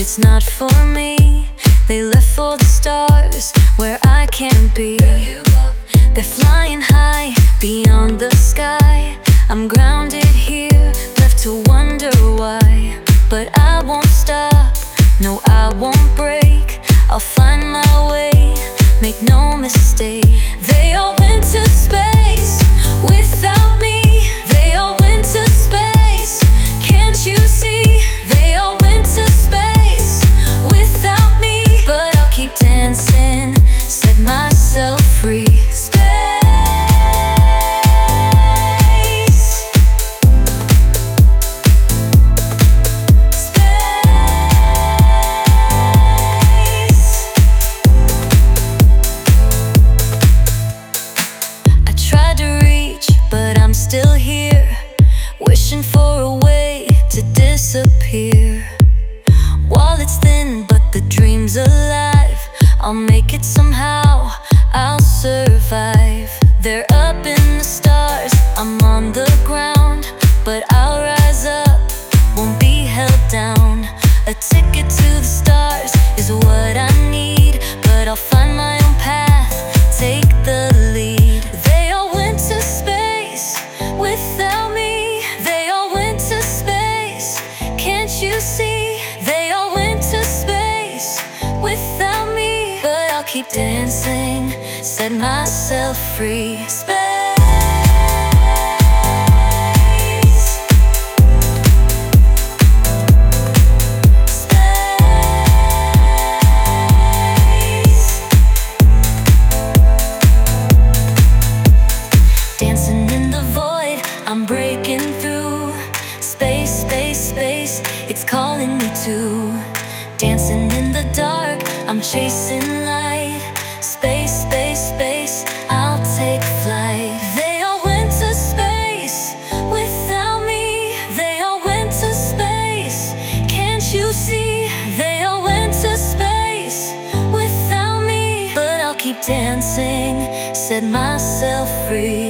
it's not for me. They left for the stars where I can't be. They're flying high beyond the sky. I'm grounded here, left to wonder why. But I won't stop, no I won't break. I'll find my way, make no mistake. They all went to space without me. They all went to space, can't you see? They all went to space without me. But I'll keep dancing, set myself free. Still here, wishing for a way to disappear. Wallet's thin, but the dream's alive. I'll make it somehow, I'll survive. They're up in the stars, I'm on the ground. But I'll rise up, won't be held down. A ticket to the stars is what I need. But I'll find my own path, take the lead. They all went to space without me. They all went to space, can't you see? They all went to space without me. But I'll keep dancing, set myself free. Dancing in the void, I'm breaking through. Space, space, space, it's calling me to. Dancing in the dark, I'm chasing light. Space, space, space, I'll take flight. They all went to space without me. They all went to space, can't you see? They all went to space without me. But I'll keep dancing, set myself free.